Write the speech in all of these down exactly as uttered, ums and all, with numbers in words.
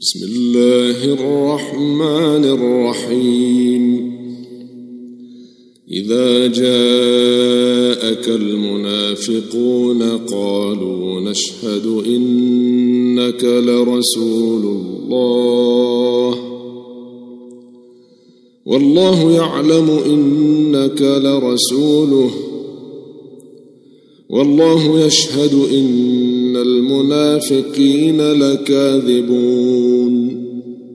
بسم الله الرحمن الرحيم إذا جاءك المنافقون قالوا نشهد إنك لرسول الله والله يعلم إنك لرسوله والله يشهد إن المنافقين لكاذبون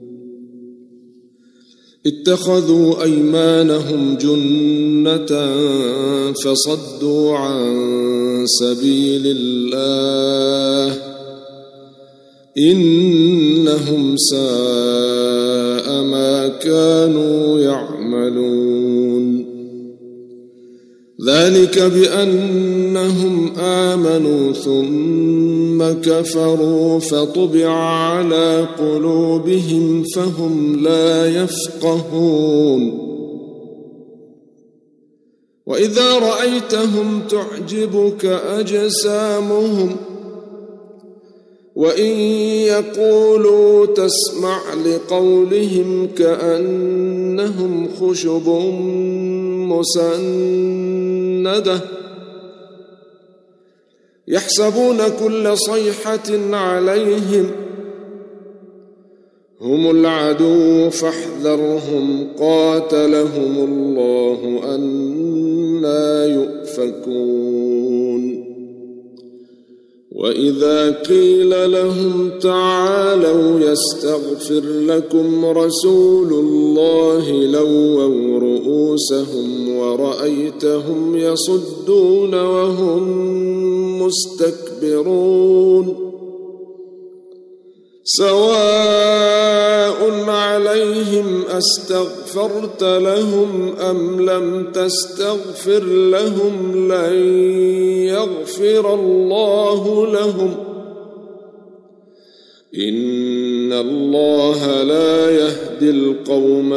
اتخذوا أيمانهم جنة فصدوا عن سبيل الله إنهم ساء ما كانوا يعملون ذلك بأنهم آمنوا ثم كفروا فطبع على قلوبهم فهم لا يفقهون وإذا رأيتهم تعجبك أجسامهم وإن يقولوا تسمع لقولهم كأنهم خشب مسندة يحسبون كل صيحة عليهم هم العدو فاحذرهم قاتلهم الله أنى يؤفكون وإذا قيل لهم تعالوا يستغفر لكم رسول الله لووا رؤوسهم ورأيتهم يصدون وهم مستكبرون سواء عليهم أستغفرت لهم أم لم تستغفر لهم لن يغفر الله لهم إن الله لا يهدي القوم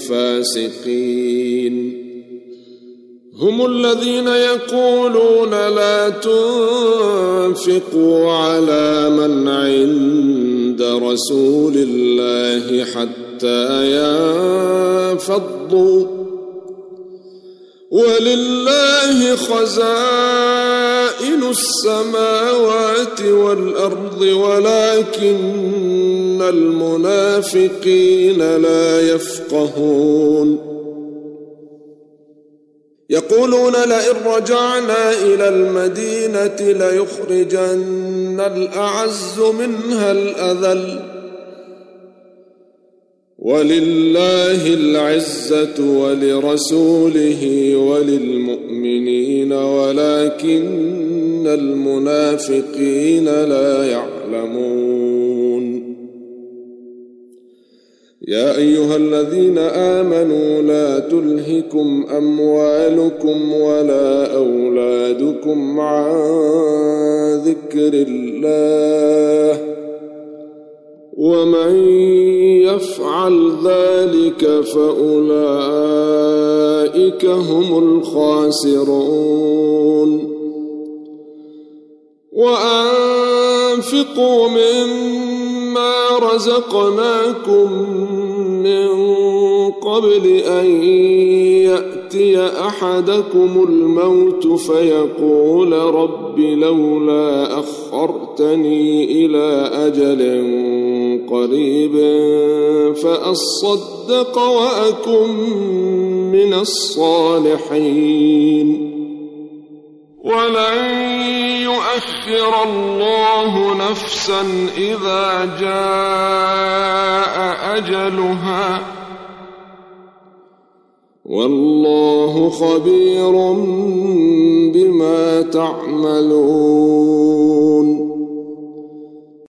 الفاسقين هم الذين يقولون لا تنفقوا على من عند رسول الله حتى ينفضوا ولله خزائن السماوات والأرض ولكن المنافقين لا يفقهون يقولون لئن رجعنا إلى المدينة ليخرجن الأعز منها الأذل ولله العزة ولرسوله وللمؤمنين ولكن المنافقين لا يعلمون يا أيها الذين آمنوا لا تلهكم أموالكم ولا أولادكم عن ذكر الله ومن يفعل ذلك فأولئك هم الخاسرون وأنفقوا مما رزقناكم من قبل أن يأتي أحدكم الموت فيقول رب لولا أخرتني إلى أجل قريب فأصدق وأكن من الصالحين ولن يؤخر الله نفسا إذا جاء أجلها والله خبير بما تعملون